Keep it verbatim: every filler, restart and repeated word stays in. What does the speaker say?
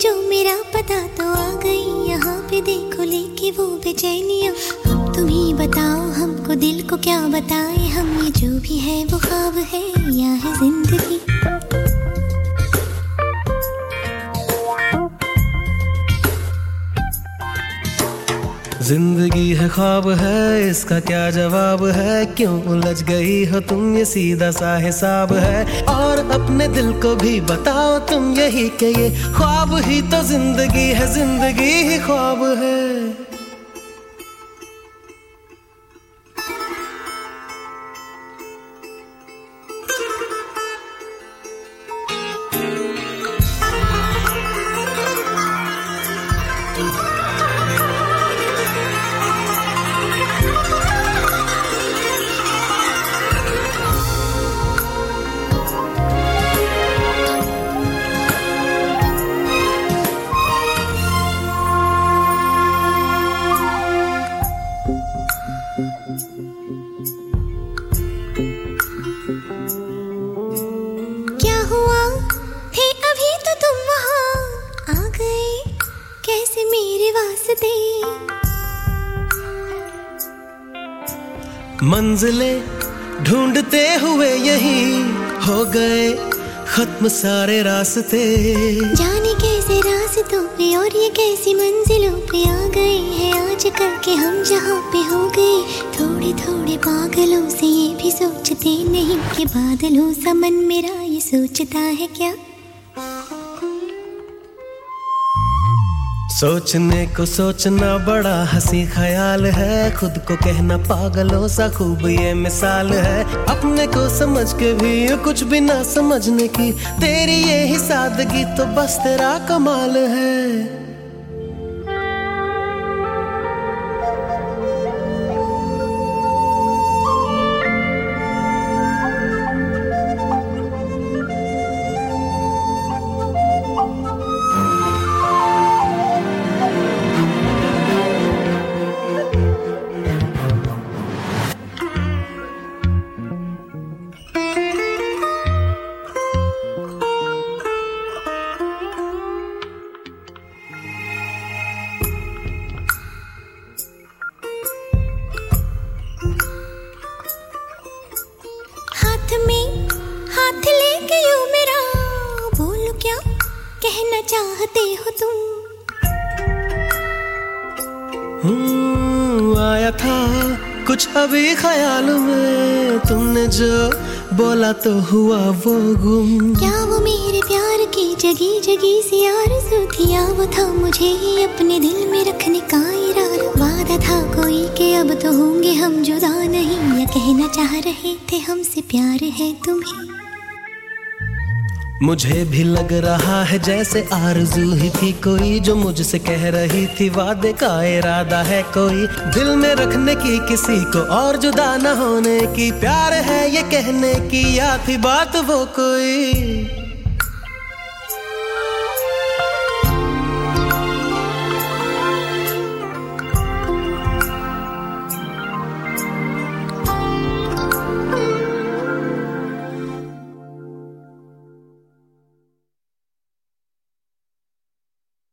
जो मेरा पता तो आ गई यहाँ पे, देखो लेके वो बेचैनियाँ। अब तुम ही बताओ हमको, दिल को क्या बताए हम, ये जो भी है वो ख्वाब है या है जिंदगी। जिंदगी है ख्वाब है, इसका क्या जवाब है, क्यों उलझ गई हो तुम, ये सीधा सा हिसाब है। और अपने दिल को भी बताओ तुम यही कि ये ख्वाब ही तो जिंदगी है, जिंदगी ही ख्वाब है। क्या हुआ थे अभी तो तुम वहाँ आ गए, कैसे मेरे वास्ते। मंजिलें ढूंढते हुए यही हो गए खत्म सारे रास्ते। जाने कैसे रास्तों पे और ये कैसी मंजिलों पे आ गए हैं आज करके हम जहाँ पे हो गए। थोड़े थोड़े पागलों से ये भी सोचते नहीं कि बादलों सा मन मेरा ये सोचता है क्या। सोचने को सोचना बड़ा हंसी ख्याल है, खुद को कहना पागलों सा खूब ये मिसाल है। अपने को समझ के भी कुछ भी ना समझने की तेरी ये ही सादगी तो बस तेरा कमाल है। हाथ में हाथ लेके यूं मेरा बोलो क्या कहना चाहते हो तुम। हम्म आया था कुछ अभी ख्याल में, तुमने जो बोला तो हुआ वो गुम। क्या वो मेरे प्यार की जगी जगी सी आरज़ू थी, या वो था मुझे ही अपने दिल में रखने का इरादा। वादा था कोई कि अब तो होंगे हम जुदा नहीं, या कहना चाह रहे थे हमसे प्यार है तुम्हें। मुझे भी लग रहा है जैसे आरज़ू ही थी कोई, जो मुझसे कह रही थी वादे का इरादा है कोई। दिल में रखने की किसी को और जुदा न होने की, प्यार है ये कहने की, या थी बात वो कोई।